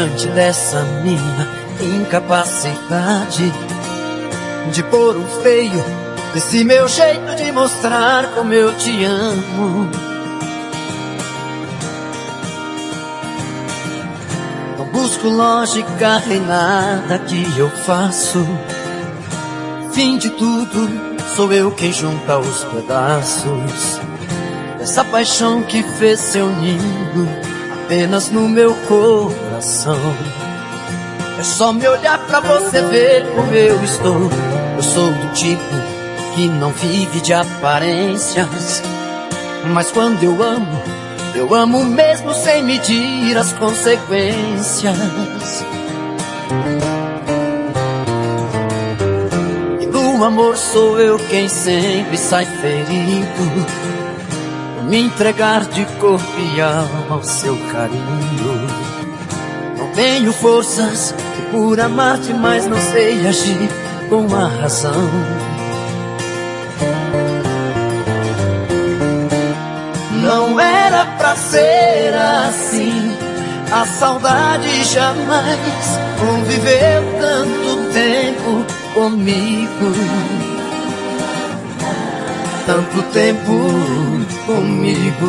diante dessa minha incapacidade de pôr o feio nesse meu jeito de mostrar como eu te amo. Não busco lógica em nada que eu faço. Fim de tudo, sou eu quem junta os pedaços dessa paixão que fez seu ninho apenas no meu coração. É só me olhar pra você ver como eu estou. Eu sou do tipo que não vive de aparências, mas quando eu amo mesmo sem medir as consequências. E no amor sou eu quem sempre sai ferido, por me entregar de corpo e alma ao seu carinho. Não tenho forças por amar-te, mas não sei agir com a razão. Não era pra ser assim. A saudade jamais conviveu tanto tempo comigo. Tanto tempo comigo.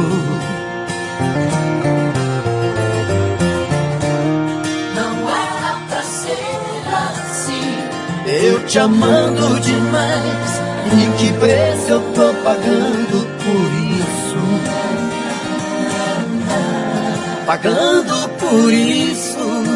Não era pra ser assim. Eu te amando demais, e que preço eu tô pagando por isso? Pagando por isso.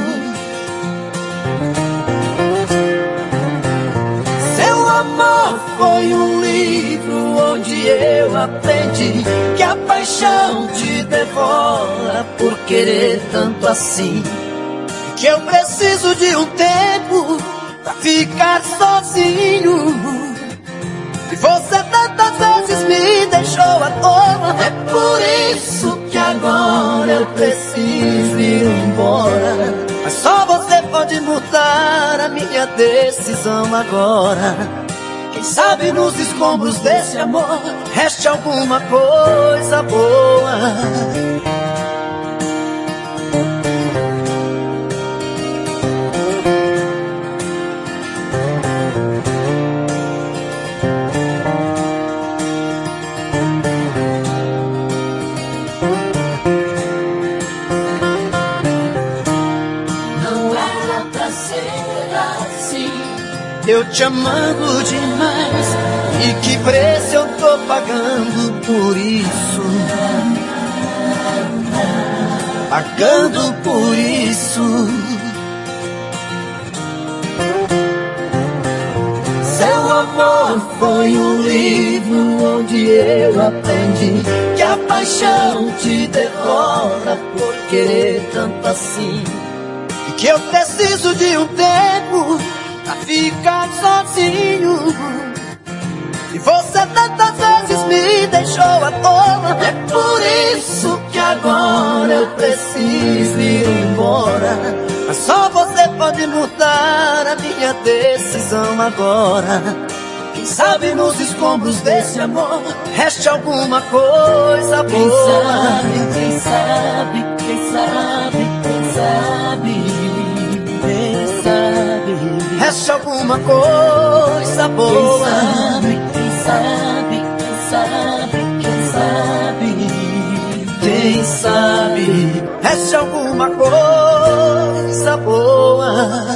Seu amor foi um livro onde eu aprendi que a paixão te devora por querer tanto assim, que eu preciso de um tempo pra ficar sozinho. E você tantas vezes me deixou à toa. É por isso que agora eu preciso ir embora. Mas só você pode mudar a minha decisão agora. Quem sabe nos escombros desse amor reste alguma coisa boa. Eu te amando demais, e que preço eu tô pagando por isso? Pagando por isso. Seu amor foi um livro onde eu aprendi que a paixão te devora por querer tanto assim, e que eu preciso de um tempo pra ficar sozinho. E você tantas vezes me deixou à toa. É por isso que agora eu preciso ir embora. Mas só você pode mudar a minha decisão agora. Quem sabe nos escombros desse amor reste alguma coisa boa. Quem sabe, quem sabe, quem sabe. Reste alguma coisa boa. Quem sabe, quem sabe, quem sabe, quem sabe, reste alguma coisa boa.